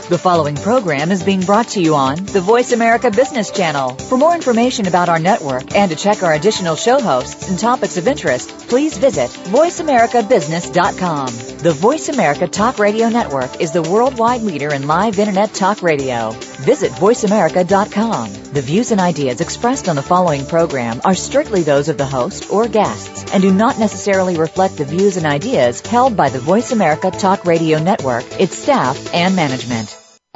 The following program is being brought to you on the Voice America Business Channel. For more information about our network and to check our additional show hosts and topics of interest, please visit voiceamericabusiness.com. The Voice America Talk Radio Network is the worldwide leader in live Internet talk radio. Visit voiceamerica.com. The views and ideas expressed on the following program are strictly those of the host or guests and do not necessarily reflect the views and ideas held by the Voice America Talk Radio Network, its staff, and management.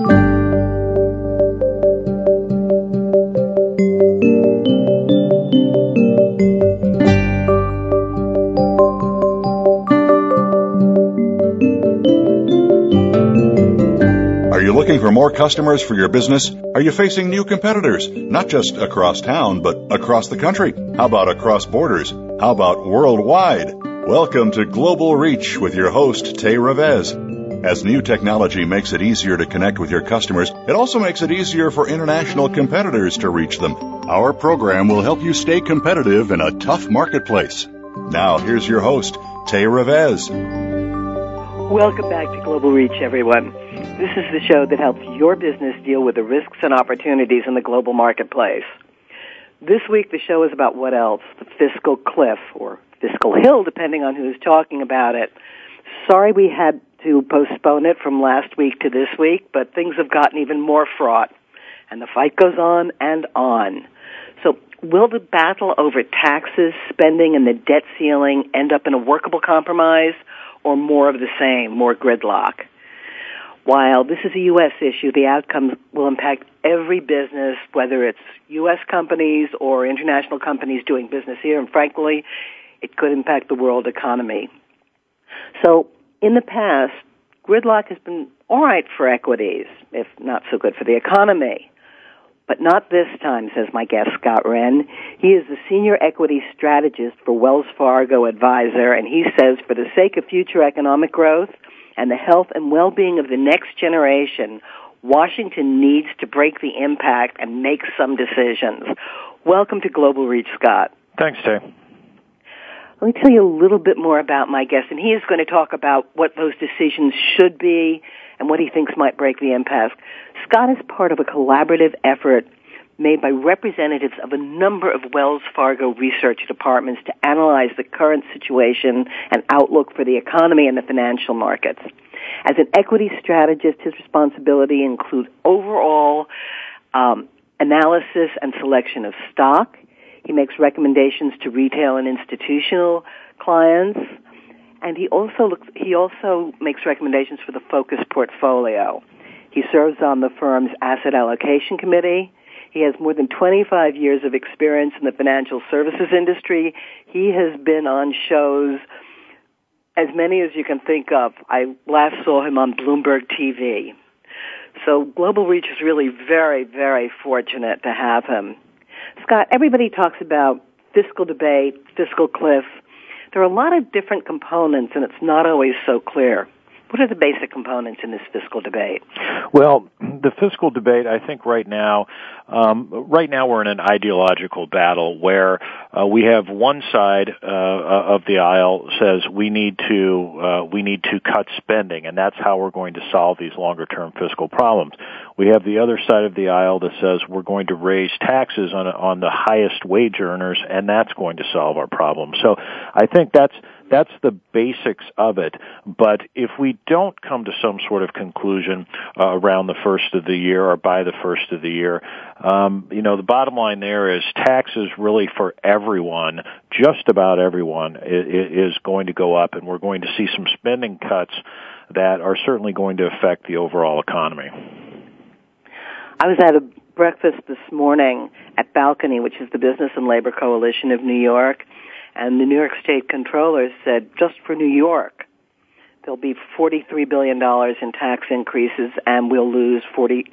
Are you looking for more customers for your business? Are you facing new competitors, not just across town, but across the country? How about across borders? How about worldwide? Welcome to Global Reach with your host, Tay Revez. As new technology makes it easier to connect with your customers, it also makes it easier for international competitors to reach them. Our program will help you stay competitive in a tough marketplace. Now, here's your host, Tay Revez. Welcome back to Global Reach, everyone. This is the show that helps your business deal with the risks and opportunities in the global marketplace. This week, the show is about what else? The fiscal cliff, or fiscal hill, depending on who's talking about it. Sorry we had to postpone it from last week to this week, but things have gotten even more fraught, and the fight goes on and on. So will the battle over taxes, spending, and the debt ceiling end up in a workable compromise, or more of the same, more gridlock? While this is a U.S. issue, the outcomes will impact every business, whether it's U.S. companies or international companies doing business here, and frankly, it could impact the world economy. So in the past, gridlock has been all right for equities, if not so good for the economy. But not this time, says my guest, Scott Wren. He is the senior equity strategist for Wells Fargo Advisor, and he says for the sake of future economic growth and the health and well-being of the next generation, Washington needs to break the impact and make some decisions. Welcome to Global Reach, Scott. Thanks, Tay. Let me tell you a little bit more about my guest, and he is going to talk about what those decisions should be and what he thinks might break the impasse. Scott is part of a collaborative effort made by representatives of a number of Wells Fargo research departments to analyze the current situation and outlook for the economy and the financial markets. As an equity strategist, his responsibility includes overall analysis and selection of stock. He makes recommendations to retail and institutional clients, and he also makes recommendations for the focused portfolio. He serves on the firm's asset allocation committee. He has more than 25 years of experience in the financial services industry. He has been on shows, as many as you can think of. I last saw him on Bloomberg TV. So Global Reach is really very, very fortunate to have him. Scott, everybody talks about fiscal debate, fiscal cliff. There are a lot of different components, and it's not always so clear. What are the basic components in this fiscal debate? Well, the fiscal debate, I think right now we're in an ideological battle where we have one side of the aisle says we need to cut spending, and that's how we're going to solve these longer-term fiscal problems. We have the other side of the aisle that says we're going to raise taxes on the highest wage earners, and that's going to solve our problem. So I think that's the basics of it. But if we don't come to some sort of conclusion around the first of the year or by the first of the year, the bottom line there is taxes really for everyone, just about everyone, is going to go up, and we're going to see some spending cuts that are certainly going to affect the overall economy. I was at a breakfast this morning at Balcony, which is the Business and Labor Coalition of New York, and the New York State Comptroller said just for New York, there'll be $43 billion in tax increases, and we'll lose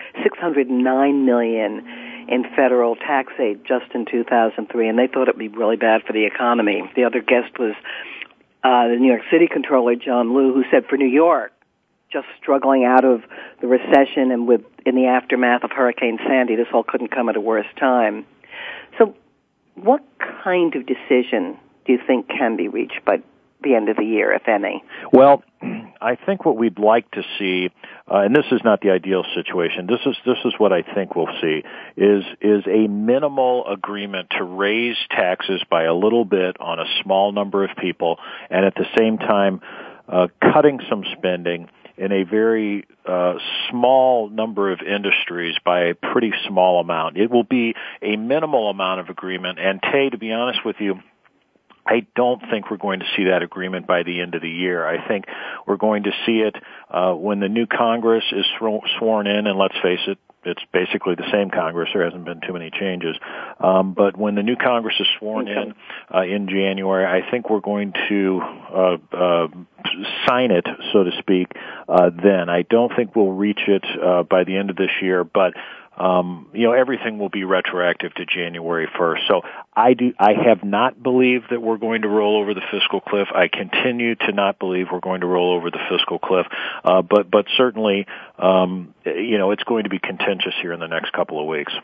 $609 million in federal tax aid just in 2003, and they thought it would be really bad for the economy. The other guest was the New York City Comptroller, John Liu, who said for New York, just struggling out of the recession and in the aftermath of Hurricane Sandy, this all couldn't come at a worse time. So what kind of decision do you think can be reached by the end of the year, if any? Well, I think what we'd like to see, and this is not the ideal situation. This is what I think we'll see is a minimal agreement to raise taxes by a little bit on a small number of people, and at the same time cutting some spending in a very small number of industries by a pretty small amount. It will be a minimal amount of agreement, and Tay, to be honest with you, I don't think we're going to see that agreement by the end of the year. I think we're going to see it when the new Congress is sworn in, and let's face it, it's basically the same Congress. There hasn't been too many changes. But when the new Congress is sworn in January, I think we're going to sign it, so to speak, then. I don't think we'll reach it by the end of this year, but everything will be retroactive to January 1st. So I have not believed that we're going to roll over the fiscal cliff. I continue to not believe we're going to roll over the fiscal cliff. But certainly, it's going to be contentious here in the next couple of weeks.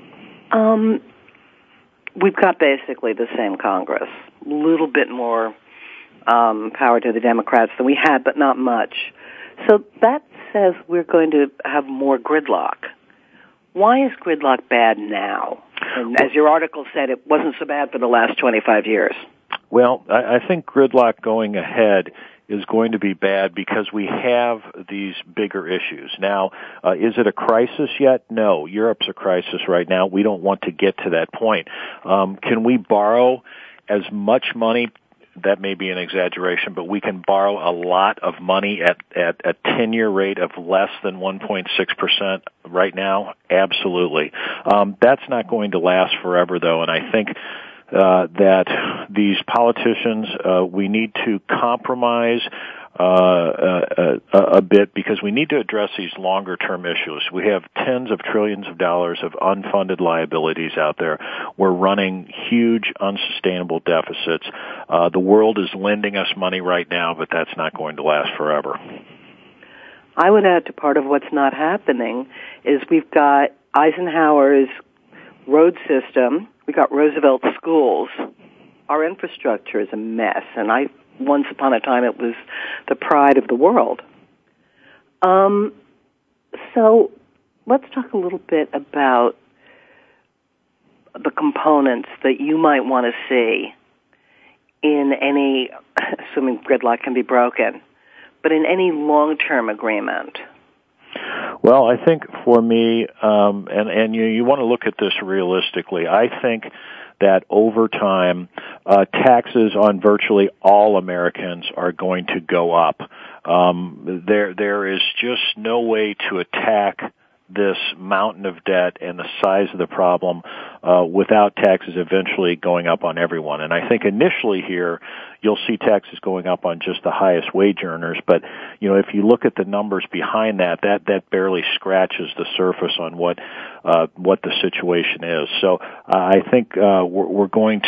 We've got basically the same Congress. A little bit more power to the Democrats than we had, but not much. So that says we're going to have more gridlock. Why is gridlock bad now? And as your article said, it wasn't so bad for the last 25 years. Well, I think gridlock going ahead is going to be bad because we have these bigger issues. Now, is it a crisis yet? No. Europe's a crisis right now. We don't want to get to that point. Can we borrow as much money? That may be an exaggeration, but we can borrow a lot of money at a 10-year rate of less than 1.6% right now? Absolutely. That's not going to last forever, though, and I think that these politicians, we need to compromise a bit because we need to address these longer-term issues. We have tens of trillions of dollars of unfunded liabilities out there. We're running huge, unsustainable deficits. The world is lending us money right now, but that's not going to last forever. I would add to part of what's not happening is we've got Eisenhower's road system. We've got Roosevelt's schools. Our infrastructure is a mess, and once upon a time, it was the pride of the world. So let's talk a little bit about the components that you might want to see in any, assuming gridlock can be broken, but in any long-term agreement. Well, I think for me, and you want to look at this realistically, I think that over time, taxes on virtually all Americans are going to go up. There is just no way to attack this mountain of debt and the size of the problem without taxes eventually going up on everyone. And I think initially here, you'll see taxes going up on just the highest wage earners. But, if you look at the numbers behind that barely scratches the surface on what the situation is. So I think we're going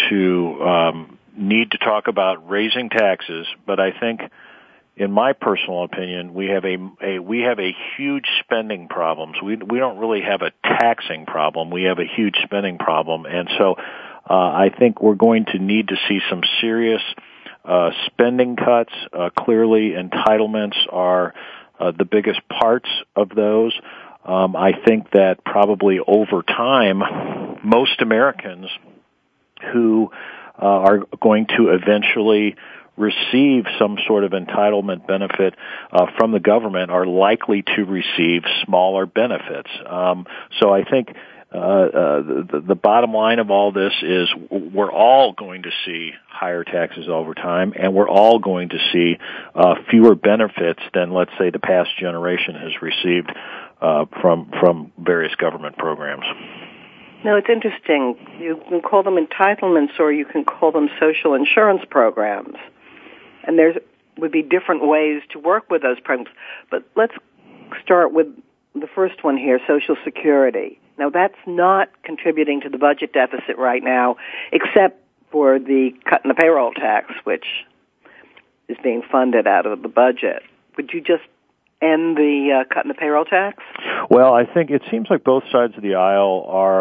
to need to talk about raising taxes, but I think, in my personal opinion, we have a huge spending problem. So we don't really have a taxing problem. We have a huge spending problem, and so I think we're going to need to see some serious spending cuts. Clearly, entitlements are the biggest parts of those. I think that probably over time, most Americans who are going to eventually receive some sort of entitlement benefit from the government are likely to receive smaller benefits. So I think the bottom line of all this is we're all going to see higher taxes over time, and we're all going to see fewer benefits than, let's say, the past generation has received from various government programs. No, it's interesting. You can call them entitlements or you can call them social insurance programs. And there would be different ways to work with those programs. But let's start with the first one here, Social Security. Now, that's not contributing to the budget deficit right now, except for the cut in the payroll tax, which is being funded out of the budget. Would you just end the cut in the payroll tax? Well, I think it seems like both sides of the aisle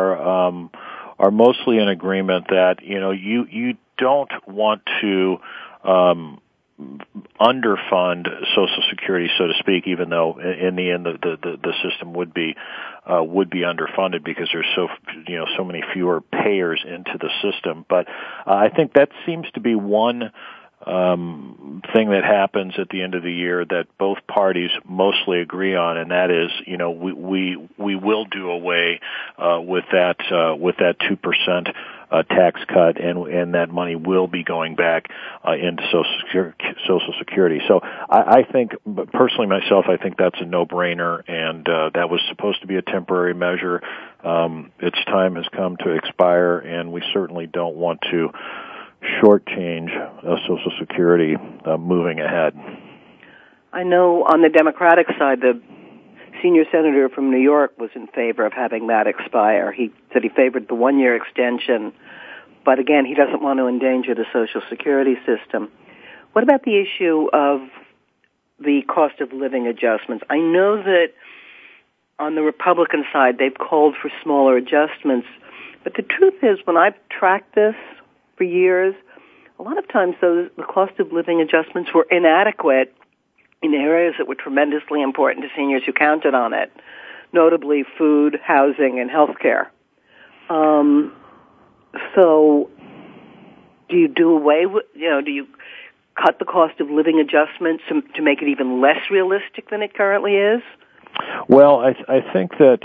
are mostly in agreement that you don't want to underfund Social Security, so to speak, even though in the end the system would be underfunded because there's so many fewer payers into the system. But I think that seems to be one thing that happens at the end of the year that both parties mostly agree on, and that is, we will do away with that 2% tax cut, and that money will be going back into Social Security. So I think, personally myself, I think that's a no-brainer, and that was supposed to be a temporary measure. Its time has come to expire, and we certainly don't want to shortchange Social Security moving ahead. I know on the Democratic side, the senior senator from New York was in favor of having that expire. He said he favored the one-year extension, but again, he doesn't want to endanger the Social Security system. What about the issue of the cost of living adjustments? I know that on the Republican side, they've called for smaller adjustments, but the truth is, when I've tracked this for years, a lot of times the cost of living adjustments were inadequate in areas that were tremendously important to seniors who counted on it, notably food, housing, and health care. So do you do away with, do you cut the cost of living adjustments to make it even less realistic than it currently is? Well, I think that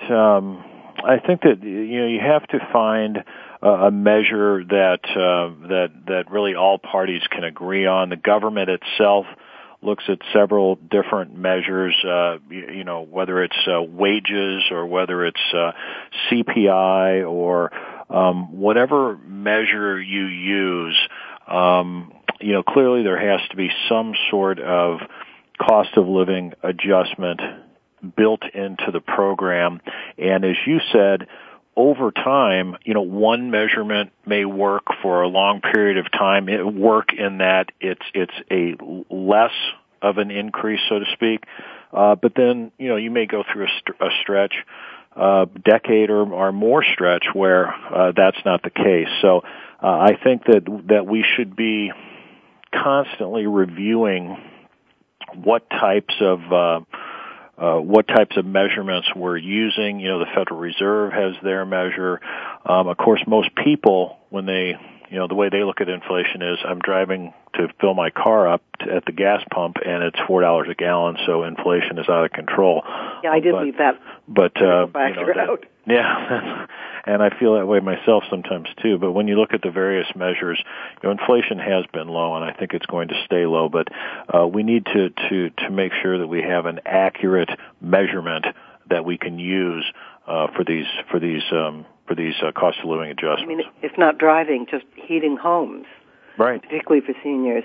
you have to find a measure that really all parties can agree on. The government itself looks at several different measures, whether it's wages or whether it's CPI or whatever measure you use. Clearly there has to be some sort of cost of living adjustment built into the program. And as you said, over time, one measurement may work for a long period of time. It work in that it's a less of an increase, so to speak. But then, you may go through a stretch, decade or more stretch where that's not the case. So I think that we should be constantly reviewing what types of measurements we're using. The Federal Reserve has their measure. Of course, most people, when they, the way they look at inflation is, I'm driving to fill my car up at the gas pump and it's $4 a gallon, so inflation is out of control. Yeah, I did leave that. But, out. Yeah. And I feel that way myself sometimes too. But when you look at the various measures, inflation has been low, and I think it's going to stay low. But we need to make sure that we have an accurate measurement that we can use for these cost of living adjustments. I mean, if not driving, just heating homes, right? Particularly for seniors.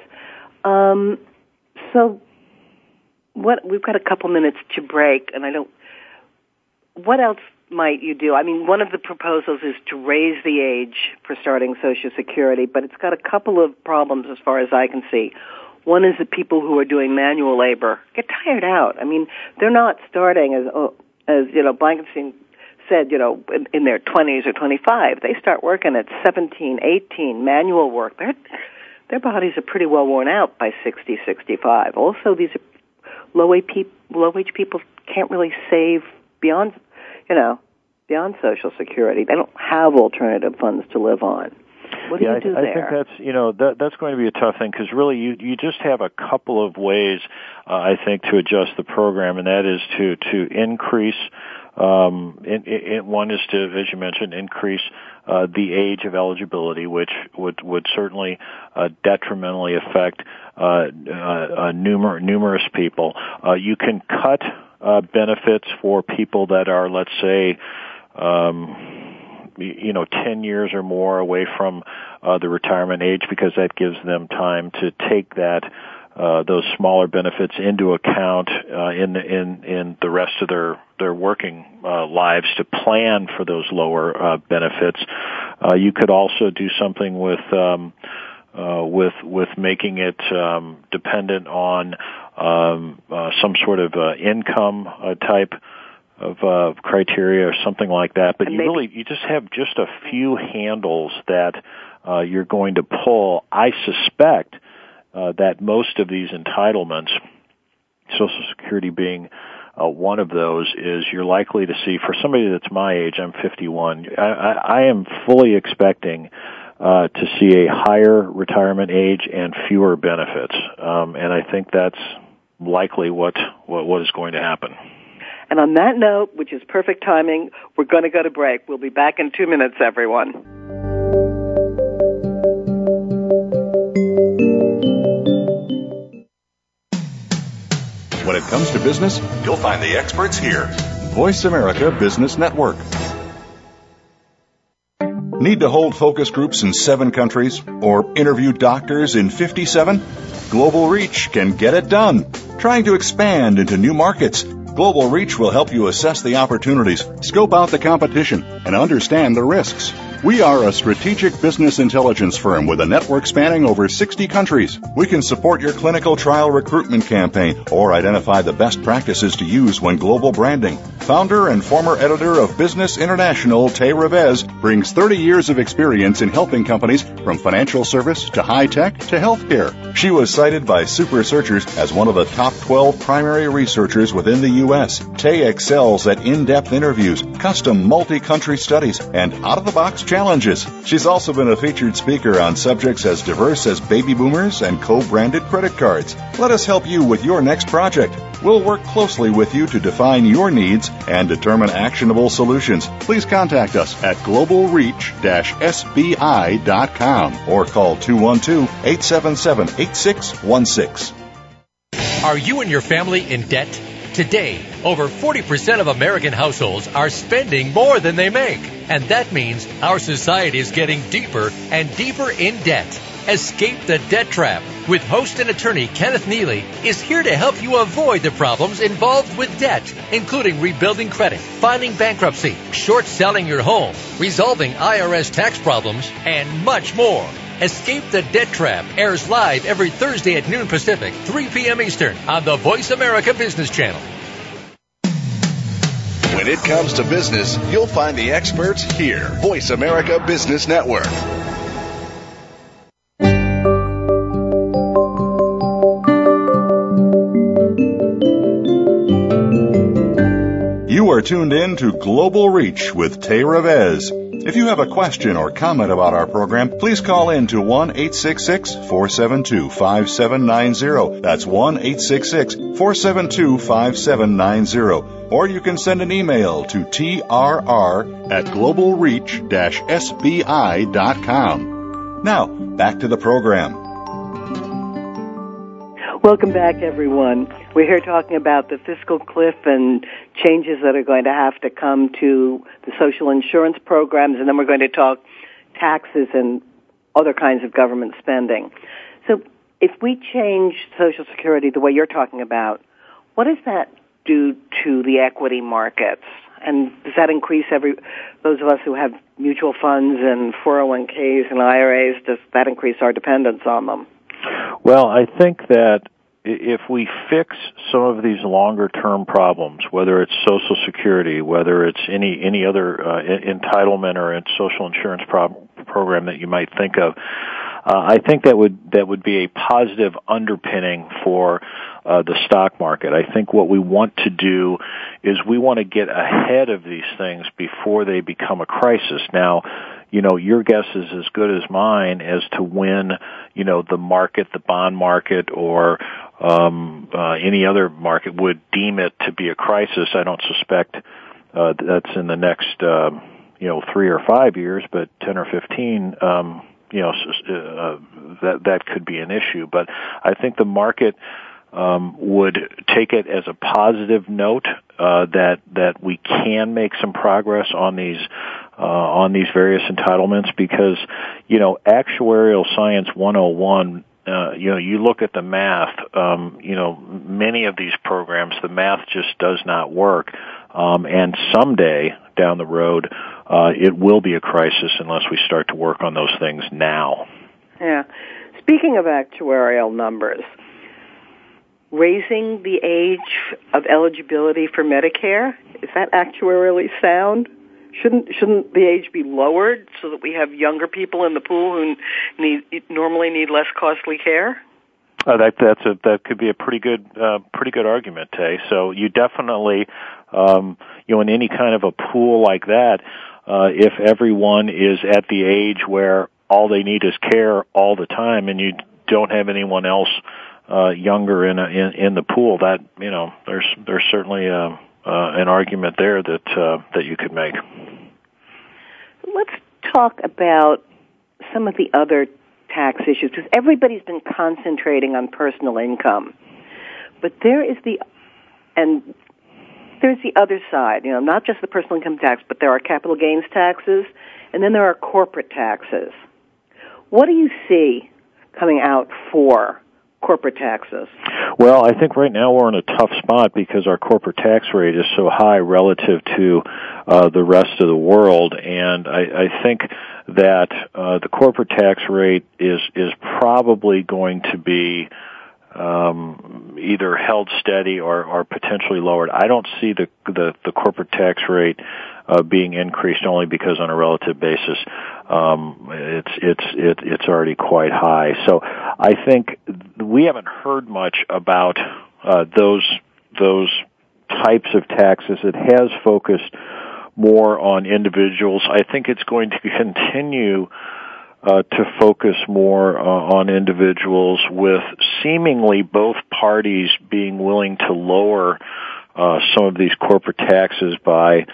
So, we've got a couple minutes to break, and what else might you do? I mean, one of the proposals is to raise the age for starting Social Security, but it's got a couple of problems as far as I can see. One is that people who are doing manual labor get tired out. I mean, they're not starting as Blankenstein said, in their 20s or 25. They start working at 17, 18, manual work. Their bodies are pretty well worn out by 60, 65. Also, these are low-wage people can't really save beyond Social Security. They don't have alternative funds to live on. What do you do there? I think that's going to be a tough thing because really you just have a couple of ways, I think, to adjust the program, and that is to increase. One is to, as you mentioned, increase the age of eligibility, which would certainly detrimentally affect numerous people. You can cut benefits for people that are, let's say, 10 years or more away from the retirement age, because that gives them time to take those smaller benefits into account in the rest of their working lives to plan for those lower benefits. You could also do something with making it dependent on some sort of income type of criteria or something like that. But you just have just a few handles that you're going to pull. I suspect that most of these entitlements, Social Security being one of those, is you're likely to see, for somebody that's my age, I'm 51, I am fully expecting to see a higher retirement age and fewer benefits. And I think that's likely what is going to happen. And on that note, which is perfect timing, we're going to go to break. We'll be back in 2 minutes, everyone. When it comes to business, you'll find the experts here. Voice America Business Network. Need to hold focus groups in 7 countries or interview doctors in 57? Global Reach can get it done. Trying to expand into new markets, Global Reach will help you assess the opportunities, scope out the competition, and understand the risks. We are a strategic business intelligence firm with a network spanning over 60 countries. We can support your clinical trial recruitment campaign or identify the best practices to use when global branding. Founder and former editor of Business International, Tay Revez, brings 30 years of experience in helping companies from financial service to high tech to healthcare. She was cited by Super Searchers as one of the top 12 primary researchers within the U.S. Tay excels at in-depth interviews, custom multi-country studies, and out-of-the-box challenges. She's also been a featured speaker on subjects as diverse as baby boomers and co-branded credit cards. Let us help you with your next project. We'll work closely with you to define your needs and determine actionable solutions. Please contact us at globalreach-sbi.com or call 212-877-8616. Are you and your family in debt? Today, over 40% of American households are spending more than they make. And that means our society is getting deeper and deeper in debt. Escape the Debt Trap with host and attorney Kenneth Neely is here to help you avoid the problems involved with debt, including rebuilding credit, filing bankruptcy, short-selling your home, resolving IRS tax problems, and much more. Escape the Debt Trap airs live every Thursday at noon Pacific, 3 p.m. Eastern on the Voice America Business Channel. When it comes to business, you'll find the experts here. Voice America Business Network. You are tuned in to Global Reach with Tay Revez. If you have a question or comment about our program, please call in to 1-866-472-5790. That's 1-866-472-5790. Or you can send an email to trr@globalreach-sbi.com. Now, back to the program. Welcome back, everyone. We're here talking about the fiscal cliff and changes that are going to have to come to the social insurance programs, and then we're going to talk taxes and other kinds of government spending. So if we change Social Security the way you're talking about, what does that do to the equity markets? And does that increase those of us who have mutual funds and 401ks and IRAs, does that increase our dependence on them? Well, I think that if we fix some of these longer-term problems, whether it's Social Security, whether it's any other entitlement or social insurance program that you might think of, I think that would be a positive underpinning for the stock market. I think what we want to do is we want to get ahead of these things before they become a crisis. Now, your guess is as good as mine as to when, the market, the bond market, or any other market would deem it to be a crisis. I don't suspect that's in the next, 3 or 5 years, but 10 or 15, that could be an issue. But I think the market would take it as a positive note that we can make some progress on these various entitlements, because actuarial science 101, you look at the math, many of these programs, the math just does not work, and someday down the road it will be a crisis unless we start to work on those things now. Yeah. Speaking of actuarial numbers, raising the age of eligibility for Medicare, is that actuarially sound? Shouldn't the age be lowered so that we have younger people in the pool who normally need less costly care? That could be a pretty good argument, Tay. So you definitely, in any kind of a pool like that, if everyone is at the age where all they need is care all the time, and you don't have anyone else younger in the pool, that there's certainly an argument there that you could make. Let's talk about some of the other tax issues, because everybody's been concentrating on personal income, but there's the other side. Not just the personal income tax, but there are capital gains taxes, and then there are corporate taxes. What do you see coming out for corporate taxes? Well, I think right now we're in a tough spot because our corporate tax rate is so high relative to the rest of the world, and I think that the corporate tax rate is probably going to be either held steady or potentially lowered. I don't see the corporate tax rate being increased only because on a relative basis it's already quite high. So I think we haven't heard much about those types of taxes. It has focused more on individuals. I think it's going to continue to focus more on individuals, with seemingly both parties being willing to lower some of these corporate taxes by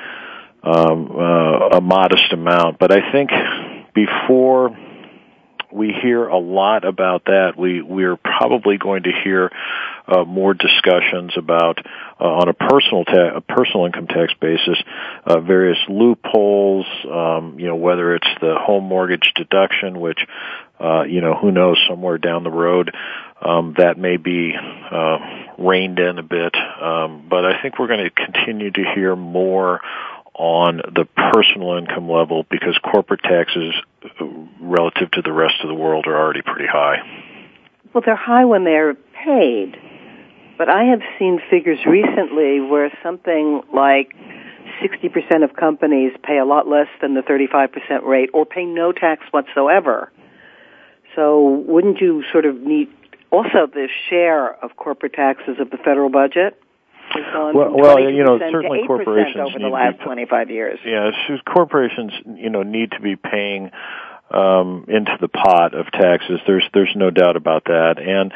a modest amount. But I think before we hear a lot about that, we're probably going to hear more discussions about on a personal income tax basis, various loopholes, whether it's the home mortgage deduction, which who knows, somewhere down the road that may be reined in a bit, but I think we're going to continue to hear more on the personal income level, because corporate taxes relative to the rest of the world are already pretty high. Well, they're high when they're paid, but I have seen figures recently where something like 60% of companies pay a lot less than the 35% rate or pay no tax whatsoever. So wouldn't you sort of need also the share of corporate taxes of the federal budget? Certainly corporations over the last 25 years. Yeah, corporations, need to be paying into the pot of taxes. There's no doubt about that, and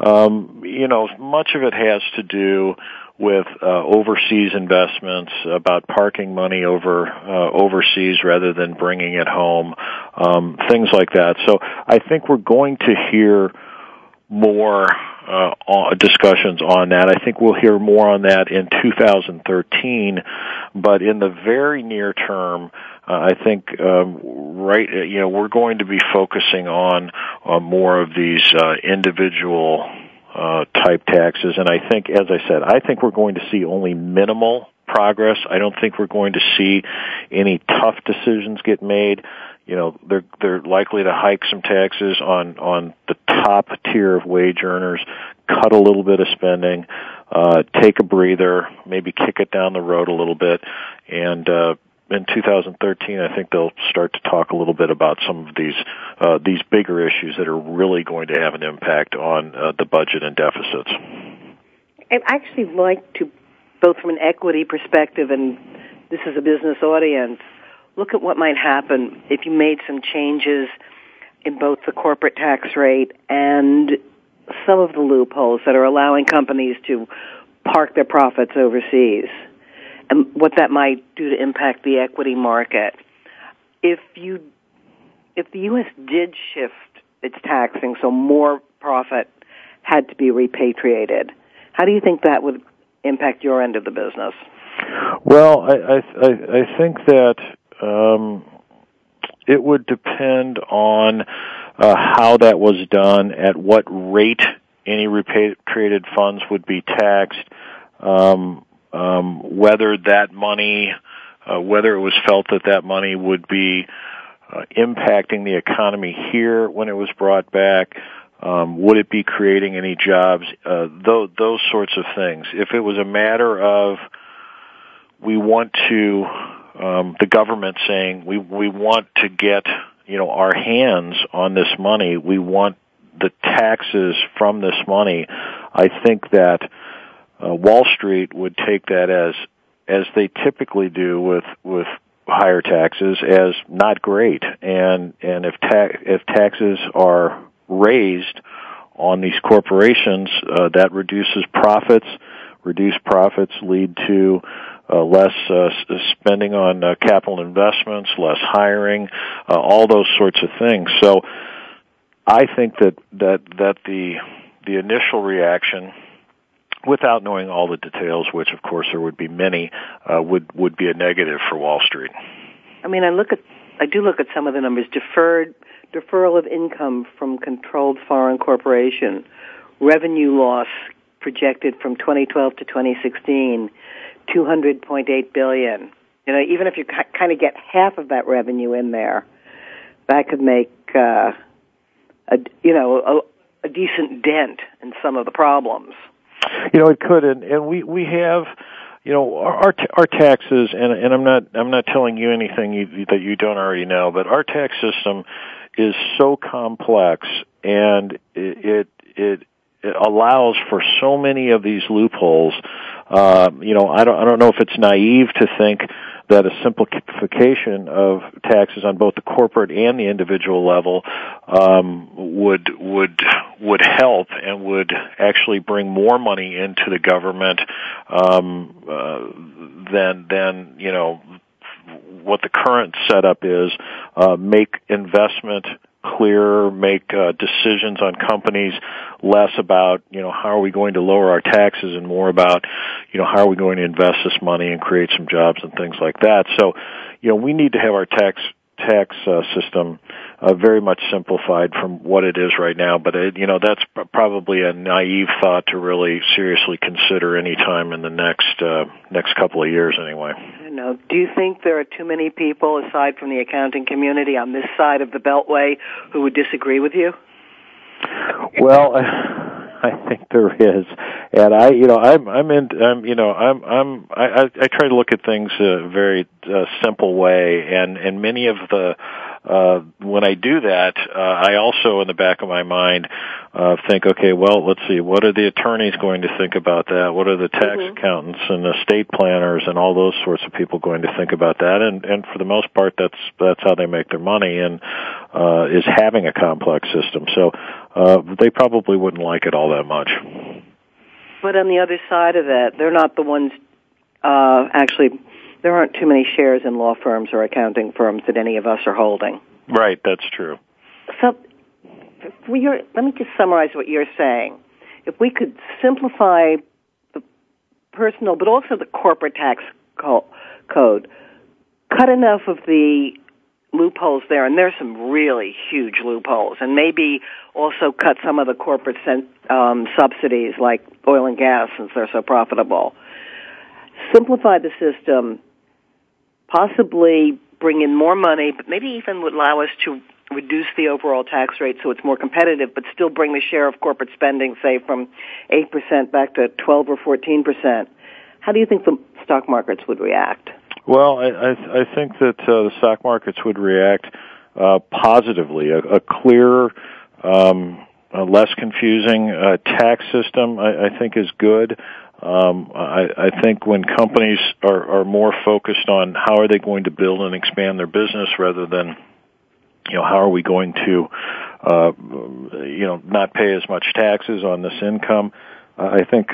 much of it has to do with overseas investments, about parking money overseas rather than bringing it home, things like that. So I think we're going to hear more discussions on that. I think we'll hear more on that in 2013, but in the very near term, I think we're going to be focusing on more of these individual type taxes. And I think, as I said, we're going to see only minimal progress. I don't think we're going to see any tough decisions get made. They're likely to hike some taxes on the top tier of wage earners, cut a little bit of spending, take a breather, maybe kick it down the road a little bit, and in 2013, I think they'll start to talk a little bit about some of these bigger issues that are really going to have an impact on the budget and deficits. I'd actually like to, both from an equity perspective and this is a business audience, look at what might happen if you made some changes in both the corporate tax rate and some of the loopholes that are allowing companies to park their profits overseas, and what that might do to impact the equity market. If the U.S. did shift its taxing so more profit had to be repatriated, how do you think that would impact your end of the business? Well, I think that it would depend on how that was done, at what rate any repatriated funds would be taxed, whether that money, whether it was felt that money would be impacting the economy here when it was brought back, would it be creating any jobs, those sorts of things. If it was a matter of we want to, the government saying we want to get our hands on this money, we want the taxes from this money, I think that Wall Street would take that as they typically do with higher taxes, as not great. And if taxes are raised on these corporations, that reduces profits. Reduced profits lead to less spending on capital investments, less hiring, all those sorts of things. So I think that the initial reaction, without knowing all the details, which of course there would be many, would be a negative for Wall Street. I mean, I do look at some of the numbers. Deferral of income from controlled foreign corporation, revenue loss projected from 2012 to 2016, $200.8 billion. You know, even if you kind of get half of that revenue in there, that could make a decent dent in some of the problems. You know, it could, and we have, you know, our taxes, and I'm not telling you anything that you don't already know, but our tax system is so complex, and it allows for so many of these loopholes. You know, I don't know if it's naive to think that a simplification of taxes on both the corporate and the individual level would help and would actually bring more money into the government than you know what the current setup is. Make investment clearer, make decisions on companies less about, you know, how are we going to lower our taxes and more about, you know, how are we going to invest this money and create some jobs and things like that. So, you know, we need to have our tax system very much simplified from what it is right now. But, you know, that's probably a naive thought to really seriously consider any time in the next couple of years anyway. No. Do you think there are too many people, aside from the accounting community, on this side of the Beltway who would disagree with you? Well, I think there is, and I try to look at things a very simple way, and many of the when I do that, I also, in the back of my mind, think, okay, well, let's see, what are the attorneys going to think about that? What are the tax accountants and the estate planners and all those sorts of people going to think about that? And for the most part, that's how they make their money, and is having a complex system. So they probably wouldn't like it all that much. But on the other side of that, they're not the ones actually. There aren't too many shares in law firms or accounting firms that any of us are holding. Right, that's true. So let me just summarize what you're saying. If we could simplify the personal, but also the corporate tax code, cut enough of the loopholes there, and there's some really huge loopholes, and maybe also cut some of the corporate subsidies like oil and gas since they're so profitable. Simplify the system, possibly bring in more money, but maybe even would allow us to reduce the overall tax rate so it's more competitive, but still bring the share of corporate spending, say, from 8% back to 12 or 14%. How do you think the stock markets would react? Well, I think that the stock markets would react positively. A clearer, less confusing tax system, I think, is good. I think when companies are more focused on how are they going to build and expand their business rather than, you know, how are we going to, not pay as much taxes on this income, I think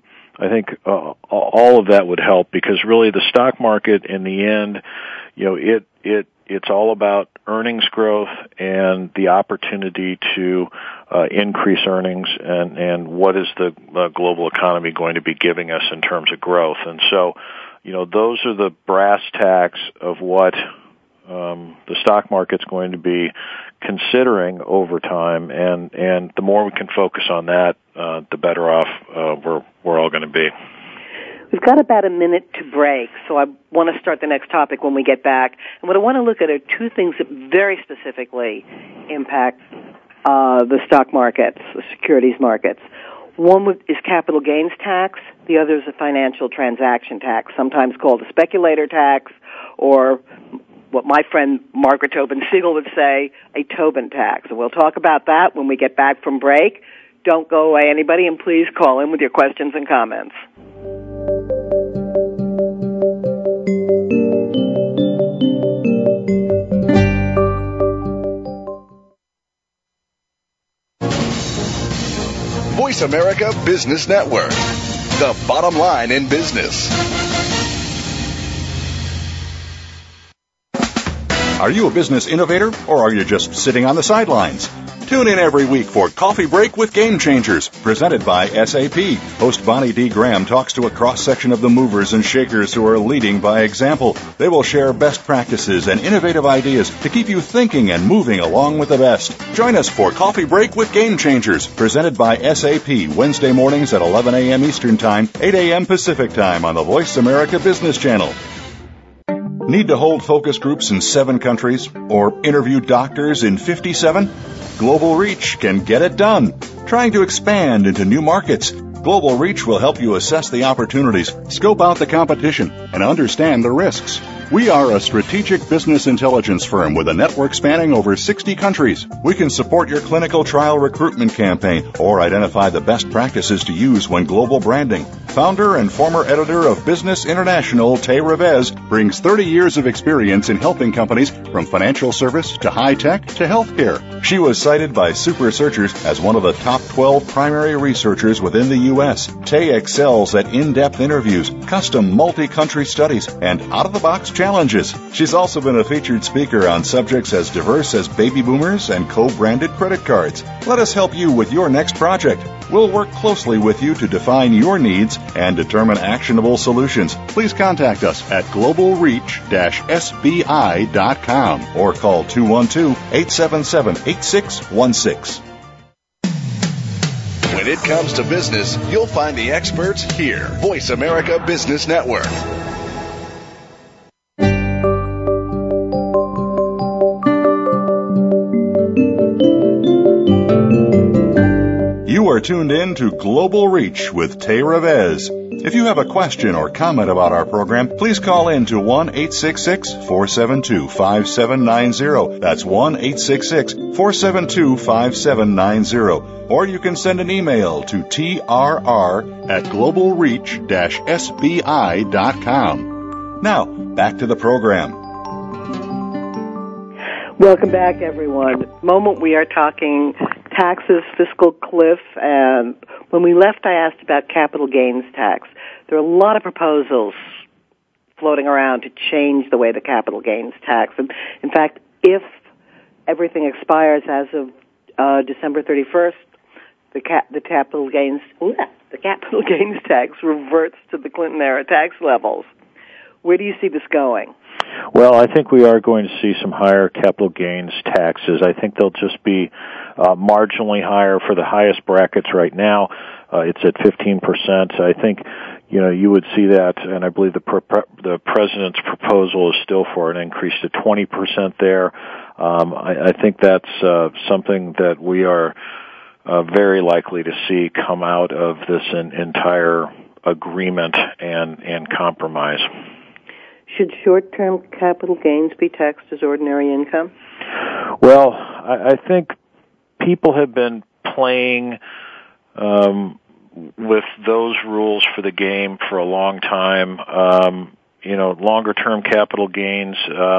all of that would help, because really the stock market in the end, you know, it's all about earnings growth and the opportunity to increase earnings, and what is the global economy going to be giving us in terms of growth. And so, you know, those are the brass tacks of what the stock market's going to be considering over time, and the more we can focus on that, the better off we're all going to be. We've got about a minute to break, so I want to start the next topic when we get back. And what I want to look at are two things that very specifically impact the stock markets, the securities markets. One is capital gains tax. The other is a financial transaction tax, sometimes called a speculator tax, or what my friend Margaret Tobin Siegel would say, a Tobin tax. And we'll talk about that when we get back from break. Don't go away, anybody, and please call in with your questions and comments. Voice America Business Network, the bottom line in business. Are you a business innovator, or are you just sitting on the sidelines? Tune in every week for Coffee Break with Game Changers, presented by SAP. Host Bonnie D. Graham talks to a cross-section of the movers and shakers who are leading by example. They will share best practices and innovative ideas to keep you thinking and moving along with the best. Join us for Coffee Break with Game Changers, presented by SAP, Wednesday mornings at 11 a.m. Eastern Time, 8 a.m. Pacific Time on the Voice America Business Channel. Need to hold focus groups in 7 countries or interview doctors in 57? Global Reach can get it done. Trying to expand into new markets, Global Reach will help you assess the opportunities, scope out the competition, and understand the risks. We are a strategic business intelligence firm with a network spanning over 60 countries. We can support your clinical trial recruitment campaign or identify the best practices to use when global branding. Founder and former editor of Business International, Tay Revez, brings 30 years of experience in helping companies from financial service to high tech to healthcare. She was cited by Super Searchers as one of the top 12 primary researchers within the U.S. Tay excels at in-depth interviews, custom multi-country studies, and out-of-the-box challenges. She's also been a featured speaker on subjects as diverse as baby boomers and co-branded credit cards. Let us help you with your next project. We'll work closely with you to define your needs and determine actionable solutions. Please contact us at globalreach-sbi.com or call 212-877-8616. When it comes to business, you'll find the experts here. Voice America Business Network. You are tuned in to Global Reach with Tay Revez. If you have a question or comment about our program, please call in to 1-866-472-5790. That's 1-866-472-5790. Or you can send an email to trr@globalreach-sbi.com. Now, back to the program. Welcome back, everyone. At the moment we are talking taxes, fiscal cliff, and when we left I asked about capital gains tax. There are a lot of proposals floating around to change the way the capital gains tax. And in fact, if everything expires as of December 31st, the capital gains tax reverts to the Clinton era tax levels. Where do you see this going? Well, I think we are going to see some higher capital gains taxes. I think they'll just be marginally higher for the highest brackets right now. It's at 15%. I think, you would see that, and I believe the president's proposal is still for an increase to 20% there. I think that's something that we are very likely to see come out of this entire agreement and compromise. Should short-term capital gains be taxed as ordinary income? Well, I think people have been playing with those rules for the game for a long time. Longer-term capital gains,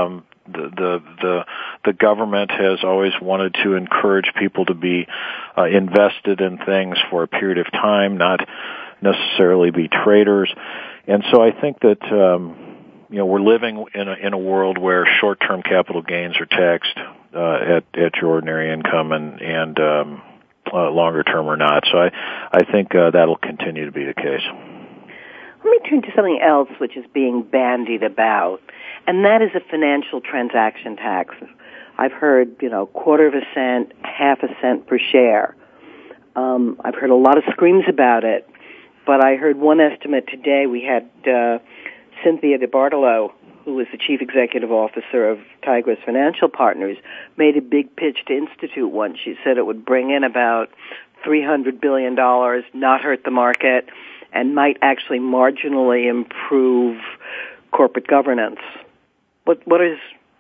the government has always wanted to encourage people to be invested in things for a period of time, not necessarily be traders. And so I think that we're living in a world where short-term capital gains are taxed at your ordinary income and longer term or not. So I think that'll continue to be the case. Let me turn to something else which is being bandied about, and that is a financial transaction tax. I've heard, quarter of a cent, half a cent per share. I've heard a lot of screams about it, but I heard one estimate today. We had Cynthia DeBartolo, who was the chief executive officer of Tigris Financial Partners, made a big pitch to Institute once. She said it would bring in about $300 billion, not hurt the market, and might actually marginally improve corporate governance. What is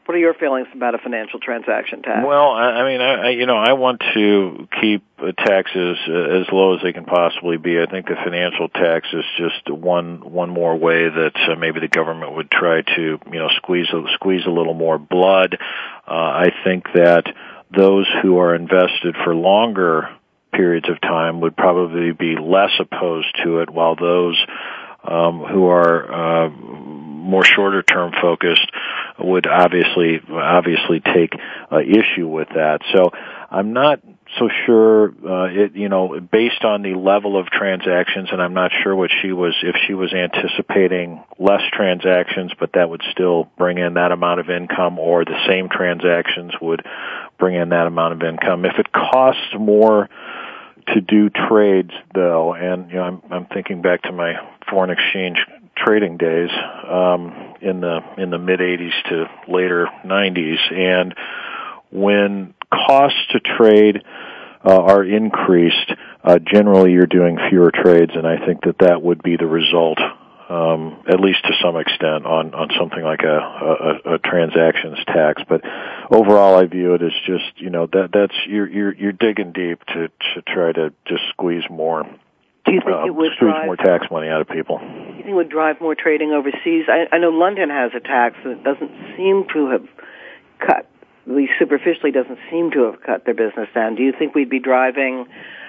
What are your feelings about a financial transaction tax? Well, I want to keep taxes as low as they can possibly be. I think the financial tax is just one more way that maybe the government would try to, squeeze a little more blood. I think that those who are invested for longer periods of time would probably be less opposed to it, while those who are more shorter-term focused would obviously take issue with that. So I'm not so sure, based on the level of transactions, and I'm not sure if she was anticipating less transactions, but that would still bring in that amount of income, or the same transactions would bring in that amount of income. If it costs more to do trades, though, and I'm thinking back to my foreign exchange trading days in the mid 80s to later 90s, and when costs to trade are increased, generally you're doing fewer trades, and I think that would be the result, at least to some extent, on something like a transactions tax. But overall, I view it as just that's you're digging deep to try to just squeeze more. Do you think it would drive more tax money out of people? Do you think it would drive more trading overseas? I know London has a tax that doesn't seem to have cut, at least superficially doesn't seem to have cut their business down. Do you think we'd be driving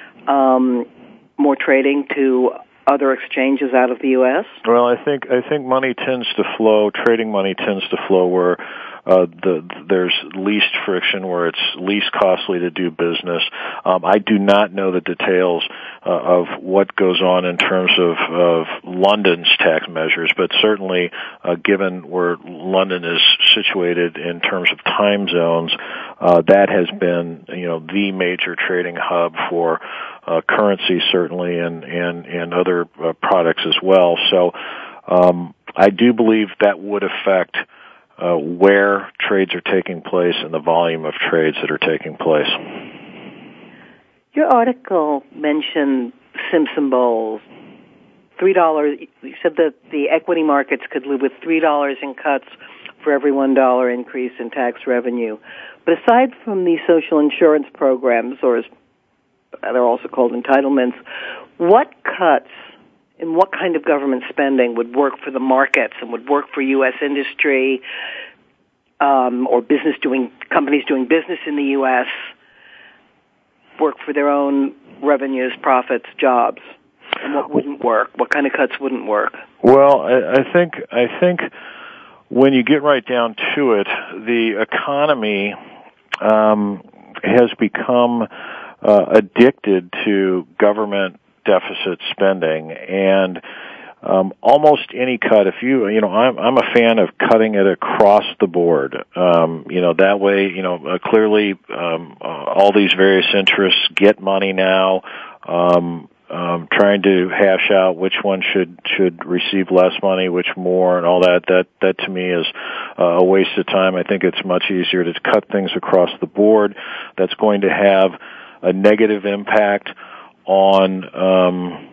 more trading to other exchanges out of the U.S.? Well, I think money tends to flow, trading money tends to flow where there's least friction, where it's least costly to do business. I do not know the details of what goes on in terms of London's tax measures, but certainly given where London is situated in terms of time zones, that has been the major trading hub for currency, certainly, and other products as well. So I do believe that would affect where trades are taking place and the volume of trades that are taking place. Your article mentioned Simpson Bowles. $3. You said that the equity markets could live with $3 in cuts for every $1 increase in tax revenue. But aside from the social insurance programs, or as they're also called entitlements, what cuts and what kind of government spending would work for the markets and would work for U.S. industry or companies doing business in the U.S., work for their own revenues, profits, jobs? And what wouldn't work? What kind of cuts wouldn't work? Well, I think when you get right down to it, the economy has become addicted to government deficit spending, and almost any cut, I'm a fan of cutting it across the board. That way, clearly, all these various interests get money now, trying to hash out which one should receive less money, which more, and all that. That to me is a waste of time. I think it's much easier to cut things across the board. That's going to have a negative impact on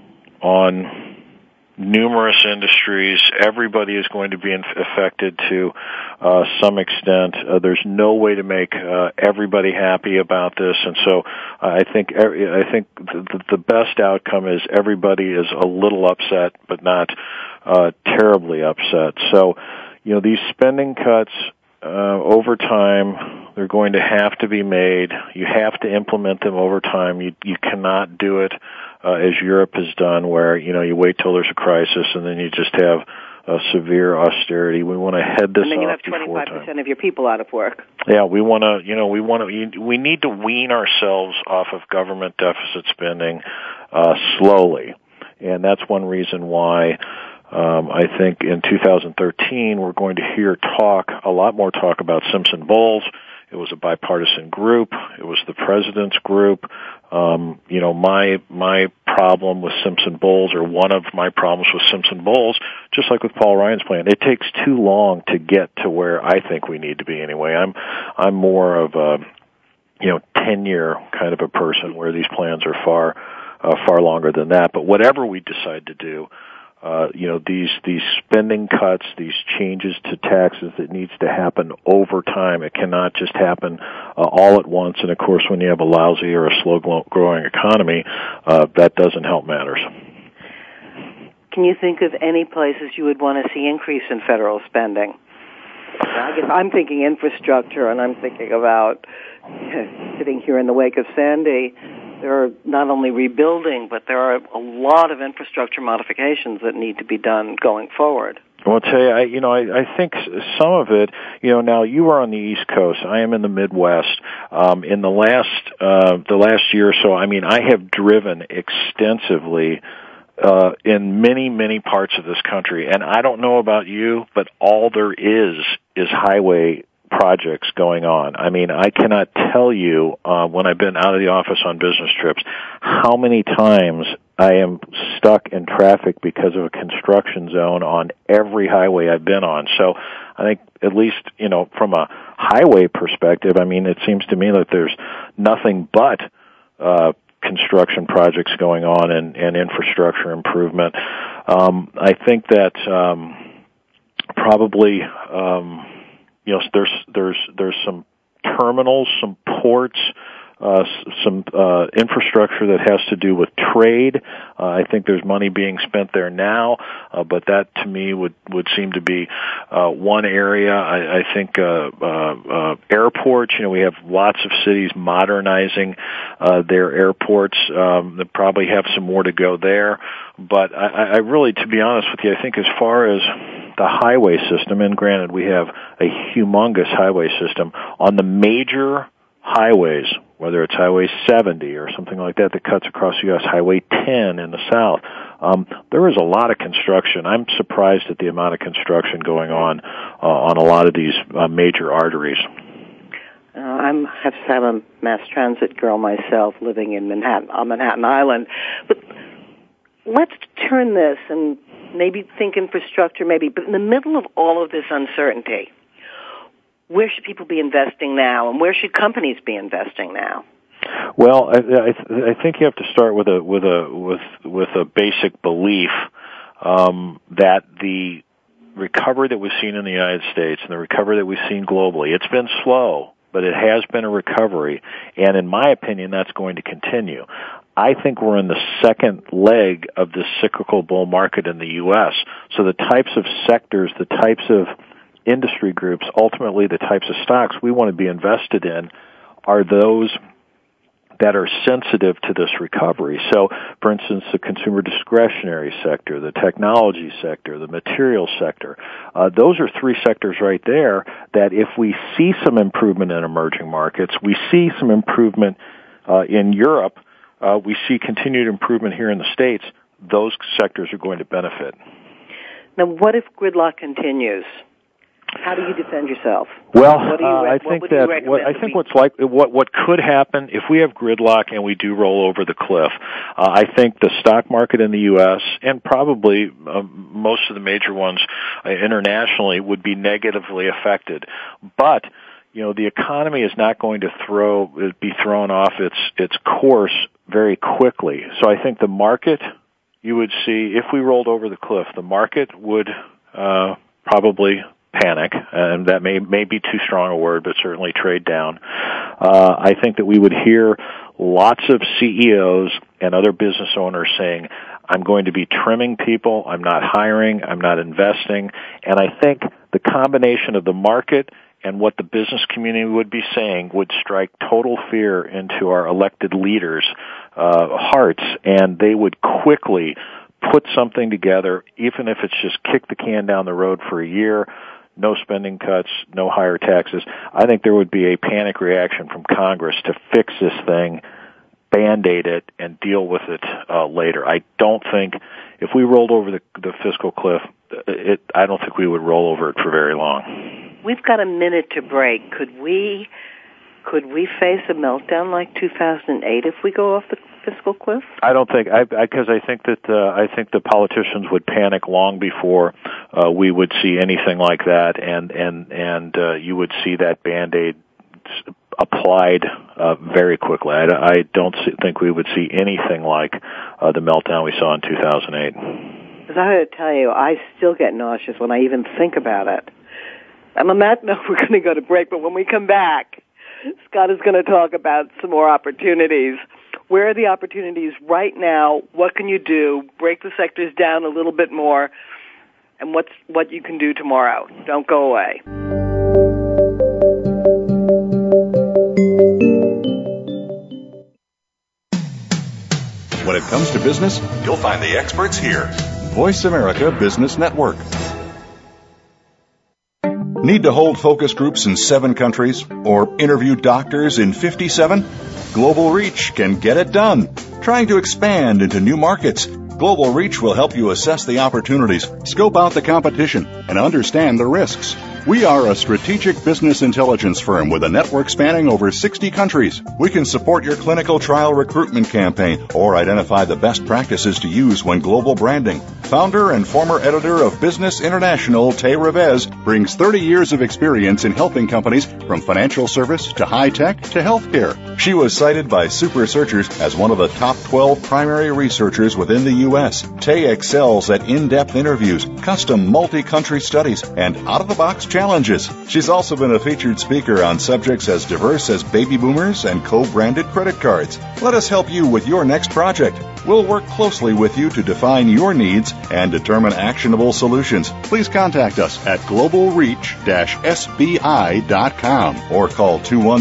numerous industries. Everybody is going to be affected to some extent. There's no way to make everybody happy about this, and so I think the best outcome is everybody is a little upset, but not terribly upset. So, these spending cuts over time, they're going to have to be made. You have to implement them over time. You cannot do it as Europe has done, where you wait till there's a crisis and then you just have a severe austerity. We want to head this off before time. And then you have 25% of your people out of work. Yeah, we need to wean ourselves off of government deficit spending slowly, and that's one reason why. I think in 2013 we're going to hear a lot more talk about Simpson Bowles. It was a bipartisan group. It was the president's group. My problem with Simpson Bowles, or one of my problems with Simpson Bowles, just like with Paul Ryan's plan, it takes too long to get to where I think we need to be anyway. I'm more of a 10-year kind of a person, where these plans are far longer than that. But whatever we decide to do, these spending cuts, these changes to taxes that needs to happen over time. It cannot just happen all at once. And of course, when you have a lousy or a slow-growing economy, that doesn't help matters. Can you think of any places you would want to see increase in federal spending? I guess I'm thinking infrastructure, and I'm thinking about sitting here in the wake of Sandy. There are not only rebuilding, but there are a lot of infrastructure modifications that need to be done going forward. Well, I'll tell you, I think some of it, now you are on the East Coast. I am in the Midwest. In the last year or so, I have driven extensively in many, many parts of this country. And I don't know about you, but all there is highway projects going on. I cannot tell you, when I've been out of the office on business trips, how many times I am stuck in traffic because of a construction zone on every highway I've been on. So I think at least, from a highway perspective, it seems to me that there's nothing but construction projects going on and infrastructure improvement. I think that probably there's some terminals, some ports, some infrastructure that has to do with trade. I think there's money being spent there now, but that to me would seem to be one area. I think airports. We have lots of cities modernizing their airports. They probably have some more to go there. But I really, to be honest with you, I think as far as the highway system, and granted we have a humongous highway system, on the major highways, whether it's Highway 70 or something like that cuts across the U.S., Highway 10 in the south, there is a lot of construction. I'm surprised at the amount of construction going on a lot of these major arteries. I'm a mass transit girl myself, living in Manhattan Island. But let's turn this and maybe think infrastructure, but in the middle of all of this uncertainty, where should people be investing now, and where should companies be investing now? Well, I think you have to start with a basic belief that the recovery that we've seen in the United States and the recovery that we've seen globally, it's been slow, but it has been a recovery, and in my opinion, that's going to continue. I think we're in the second leg of the cyclical bull market in the U.S., so the types of sectors, the types of industry groups, ultimately the types of stocks we want to be invested in are those that are sensitive to this recovery. So, for instance, the consumer discretionary sector, the technology sector, the materials sector, those are three sectors right there that if we see some improvement in emerging markets, we see some improvement in Europe, we see continued improvement here in the States, those sectors are going to benefit. Now, what if gridlock continues? How do you defend yourself? Well, I think what could happen if we have gridlock and we do roll over the cliff. I think the stock market in the U.S. and probably most of the major ones internationally would be negatively affected. But the economy is not going to be thrown off its course very quickly. So I think the market, you would see if we rolled over the cliff, the market would probably panic, and that may be too strong a word, but certainly trade down. I think that we would hear lots of CEOs and other business owners saying, I'm going to be trimming people, I'm not hiring, I'm not investing, and I think the combination of the market and what the business community would be saying would strike total fear into our elected leaders' hearts, and they would quickly put something together, even if it's just kick the can down the road for a year, no spending cuts, no higher taxes. I think there would be a panic reaction from Congress to fix this thing, Band-Aid it, and deal with it later. I don't think, if we rolled over the fiscal cliff, I don't think we would roll over it for very long. We've got a minute to break. Could we face a meltdown like 2008 if we go off the fiscal cliff? I don't think, because I think the politicians would panic long before we would see anything like that, and you would see that Band-Aid applied very quickly. I don't think we would see anything like the meltdown we saw in 2008. Because I had to tell you, I still get nauseous when I even think about it. And on that note, we're going to go to break, but when we come back, Scott is going to talk about some more opportunities. Where are the opportunities right now? What can you do? Break the sectors down a little bit more, and what you can do tomorrow. Don't go away. When it comes to business, you'll find the experts here. Voice America Business Network. Need to hold focus groups in 7 countries or interview doctors in 57? Global Reach can get it done. Trying to expand into new markets, Global Reach will help you assess the opportunities, scope out the competition, and understand the risks. We are a strategic business intelligence firm with a network spanning over 60 countries. We can support your clinical trial recruitment campaign or identify the best practices to use when global branding. Founder and former editor of Business International, Tay Revez, brings 30 years of experience in helping companies from financial service to high-tech to healthcare. She was cited by Super Searchers as one of the top 12 primary researchers within the U.S. Tay excels at in-depth interviews, custom multi-country studies, and out-of-the-box challenges. She's also been a featured speaker on subjects as diverse as baby boomers and co-branded credit cards. Let us help you with your next project. We'll work closely with you to define your needs and determine actionable solutions. Please contact us at globalreach-sbi.com or call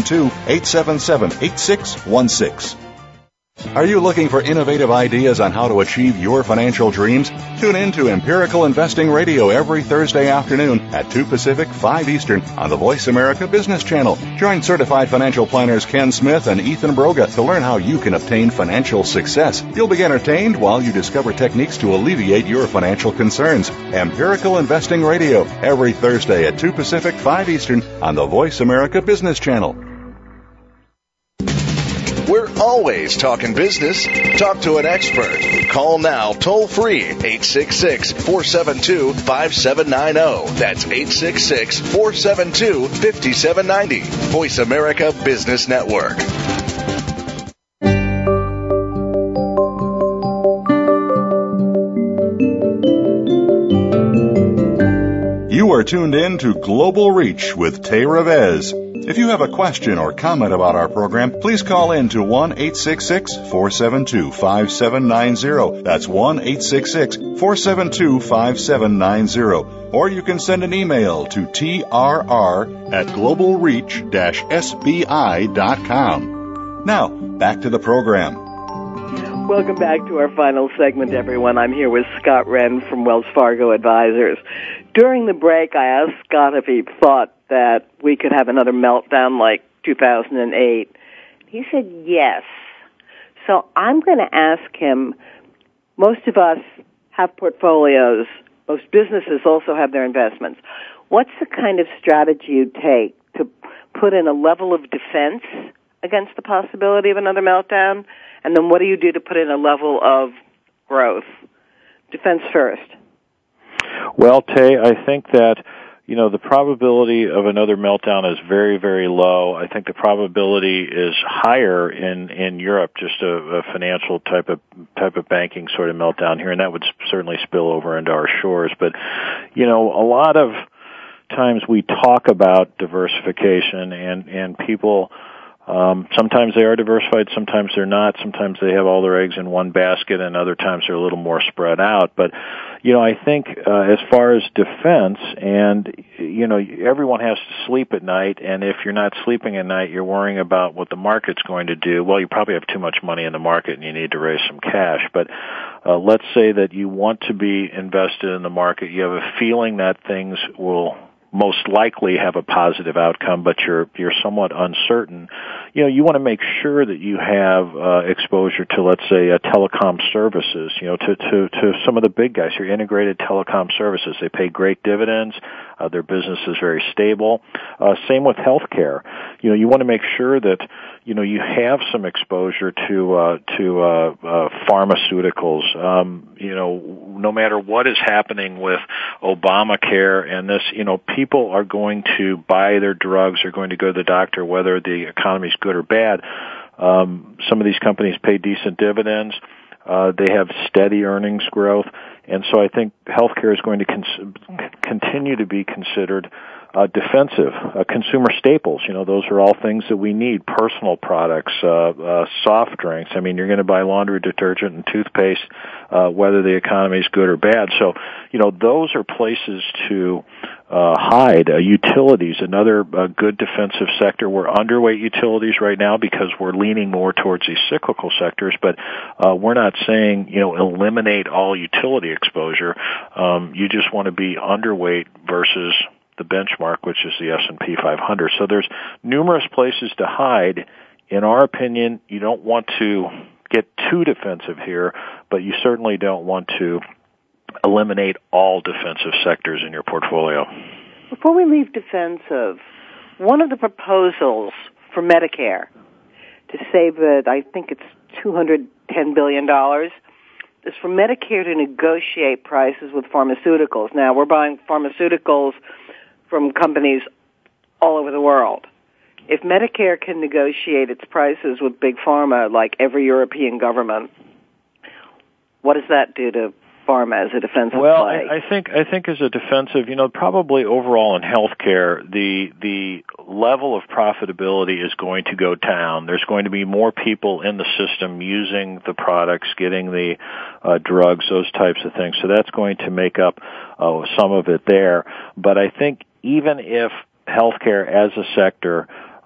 212-877-8616. Are you looking for innovative ideas on how to achieve your financial dreams? Tune in to Empirical Investing Radio every Thursday afternoon at 2 Pacific, 5 Eastern on the Voice America Business Channel. Join certified financial planners Ken Smith and Ethan Broga to learn how you can obtain financial success. You'll be entertained while you discover techniques to alleviate your financial concerns. Empirical Investing Radio every Thursday at 2 Pacific, 5 Eastern on the Voice America Business Channel. We're always talking business. Talk to an expert. Call now toll free 866-472-5790. That's 866-472-5790. Voice America Business Network. You are tuned in to Global Reach with Tay Revez. If you have a question or comment about our program, please call in to 1-866-472-5790. That's 1-866-472-5790. Or you can send an email to trr@globalreach-sbi.com. Now, back to the program. Welcome back to our final segment, everyone. I'm here with Scott Wren from Wells Fargo Advisors. During the break, I asked Scott if he thought that we could have another meltdown like 2008. He said yes. So I'm going to ask him, most of us have portfolios. Most businesses also have their investments. What's the kind of strategy you take to put in a level of defense against the possibility of another meltdown? And then what do you do to put in a level of growth? Defense first. Well, Tay, I think that, the probability of another meltdown is very, very low. I think the probability is higher in Europe, just a financial type of banking sort of meltdown here, and that would certainly spill over into our shores. But, a lot of times we talk about diversification and people, sometimes they are diversified, sometimes they're not. Sometimes they have all their eggs in one basket, and other times they're a little more spread out. But, I think as far as defense, and, everyone has to sleep at night, and if you're not sleeping at night, you're worrying about what the market's going to do. Well, you probably have too much money in the market, and you need to raise some cash. But let's say that you want to be invested in the market. You have a feeling that things will most likely have a positive outcome, but you're somewhat uncertain. You want to make sure that you have exposure to, let's say, telecom services, to some of the big guys, your integrated telecom services. They pay great dividends. Their business is very stable. Same with healthcare. You want to make sure that, you have some exposure to pharmaceuticals. No matter what is happening with Obamacare and this, people are going to buy their drugs, are going to go to the doctor, whether the economy's good or bad. Some of these companies pay decent dividends. They have steady earnings growth. And so I think healthcare is going to continue to be considered defensive. Consumer staples, those are all things that we need. Personal products, soft drinks. I mean, you're going to buy laundry detergent and toothpaste, whether the economy is good or bad. So, those are places to hide. Utilities, another good defensive sector. We're underweight utilities right now because we're leaning more towards these cyclical sectors, but we're not saying, eliminate all utility exposure. You just want to be underweight versus the benchmark, which is the S&P 500. So there's numerous places to hide. In our opinion, you don't want to get too defensive here, but you certainly don't want to eliminate all defensive sectors in your portfolio. Before we leave defensive, one of the proposals for Medicare to save, I think it's $210 billion, is for Medicare to negotiate prices with pharmaceuticals. Now, we're buying pharmaceuticals from companies all over the world. If Medicare can negotiate its prices with Big Pharma, like every European government, what does that do to pharma as a defensive play? I think as a defensive, probably overall in healthcare, the level of profitability is going to go down. There's going to be more people in the system using the products, getting the drugs, those types of things. So that's going to make up some of it there. But I think even if healthcare as a sector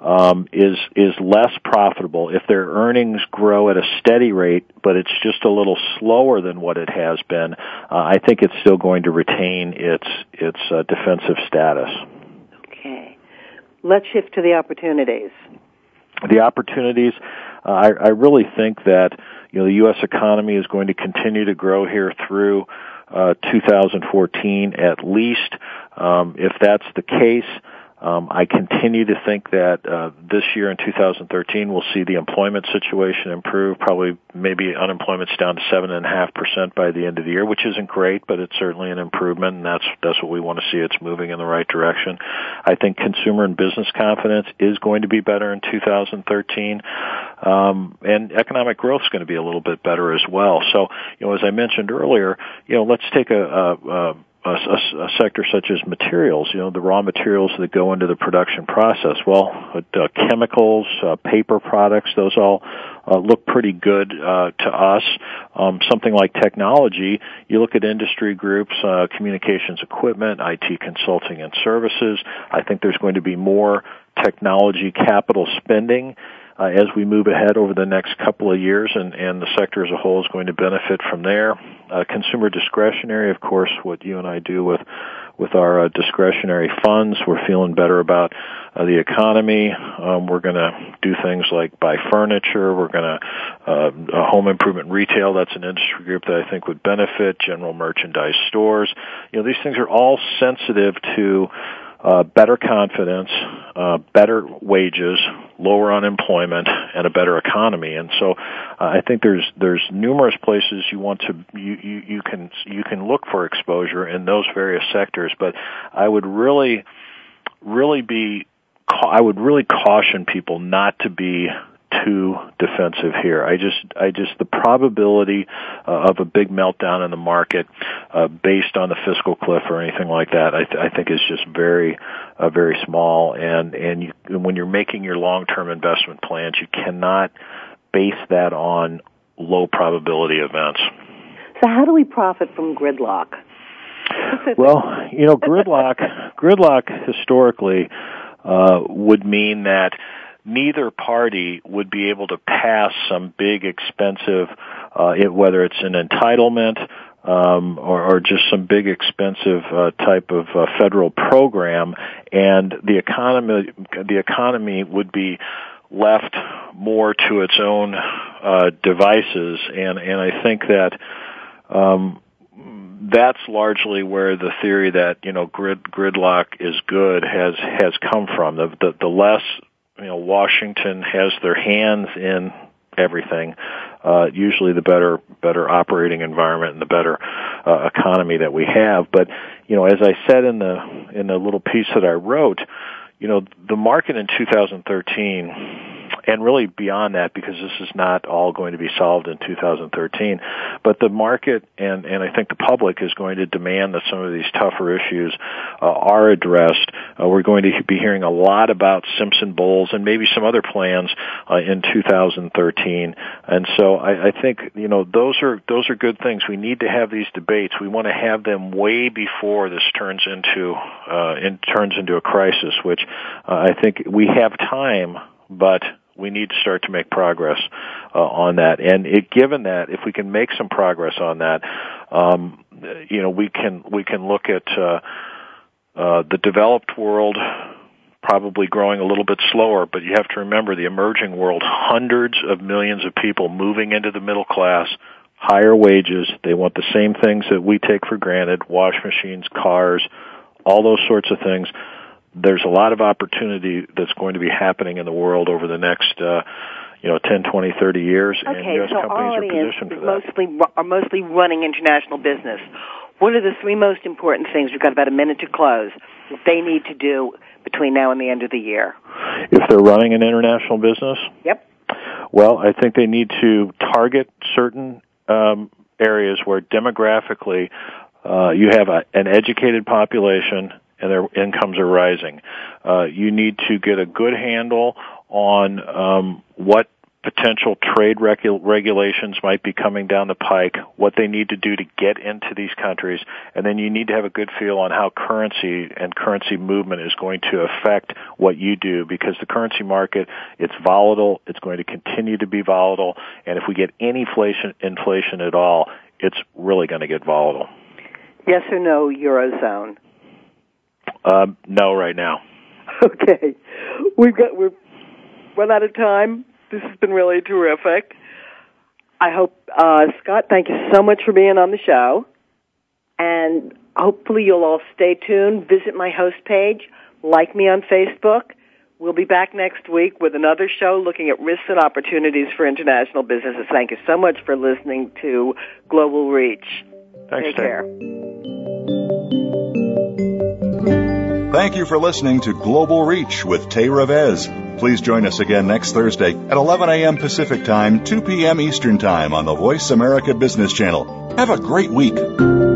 is less profitable, if their earnings grow at a steady rate, but it's just a little slower than what it has been, I think it's still going to retain its defensive status. Okay. Let's shift to the opportunities. The opportunities, I really think that the U.S. economy is going to continue to grow here through 2014 at least. If that's the case, I continue to think that this year in 2013 we'll see the employment situation improve. Probably maybe unemployment's down to 7.5% by the end of the year, which isn't great, but it's certainly an improvement, and that's what we want to see. It's moving in the right direction. I think consumer and business confidence is going to be better in 2013, and economic growth is going to be a little bit better as well. So, as I mentioned earlier, let's take a sector such as materials, the raw materials that go into the production process. Well, chemicals, paper products, those all look pretty good to us. Something like technology, you look at industry groups, communications equipment, IT consulting and services. I think there's going to be more technology capital spending as we move ahead over the next couple of years, and the sector as a whole is going to benefit from there. Consumer discretionary, of course, what you and I do with our discretionary funds. We're feeling better about the economy. We're going to do things like buy furniture. We're going to home improvement retail. That's an industry group that I think would benefit. General merchandise stores. These things are all sensitive to better confidence, better wages, lower unemployment, and a better economy. And so I think there's numerous places you can look for exposure in those various sectors. But I would really caution people not to be too defensive here. I just the probability of a big meltdown in the market based on the fiscal cliff or anything like that, I think is just very small. And when you're making your long-term investment plans, you cannot base that on low probability events. So how do we profit from gridlock? Well, gridlock historically would mean that neither party would be able to pass some big expensive, whether it's an entitlement or just some big expensive type of federal program, and the economy would be left more to its own devices, and I think that that's largely where the theory that gridlock is good has come from. The less Washington has their hands in everything, usually the better operating environment and the better economy that we have. But as I said in the little piece that I wrote, the market in 2013 and really beyond that, because this is not all going to be solved in 2013. But the market and I think the public is going to demand that some of these tougher issues are addressed. We're going to be hearing a lot about Simpson Bowles and maybe some other plans in 2013. And so I think, those are good things. We need to have these debates. We want to have them way before this turns into a crisis, which I think we have time, but we need to start to make progress on that. And given that, if we can make some progress on that, we can look at the developed world probably growing a little bit slower, but you have to remember the emerging world, hundreds of millions of people moving into the middle class, higher wages. They want the same things that we take for granted, wash machines, cars, all those sorts of things. There's a lot of opportunity that's going to be happening in the world over the next 10, 20, 30 years, and U.S. companies are positioned for that. Are mostly running international business. What are the three most important things, we've got about a minute to close, that they need to do between now and the end of the year? If they're running an international business? Yep. Well, I think they need to target certain areas where demographically you have an educated population and their incomes are rising. You need to get a good handle on what potential trade regulations might be coming down the pike, what they need to do to get into these countries, and then you need to have a good feel on how currency and currency movement is going to affect what you do, because the currency market, it's volatile, it's going to continue to be volatile, and if we get any inflation at all, it's really going to get volatile. Yes or no, Eurozone? No, right now. Okay. We've run out of time. This has been really terrific. I hope, Scott, thank you so much for being on the show. And hopefully you'll all stay tuned. Visit my host page. Like me on Facebook. We'll be back next week with another show looking at risks and opportunities for international businesses. Thank you so much for listening to Global Reach. Thanks, Take care. Thank you for listening to Global Reach with Tay Revez. Please join us again next Thursday at 11 a.m. Pacific Time, 2 p.m. Eastern Time on the Voice America Business Channel. Have a great week.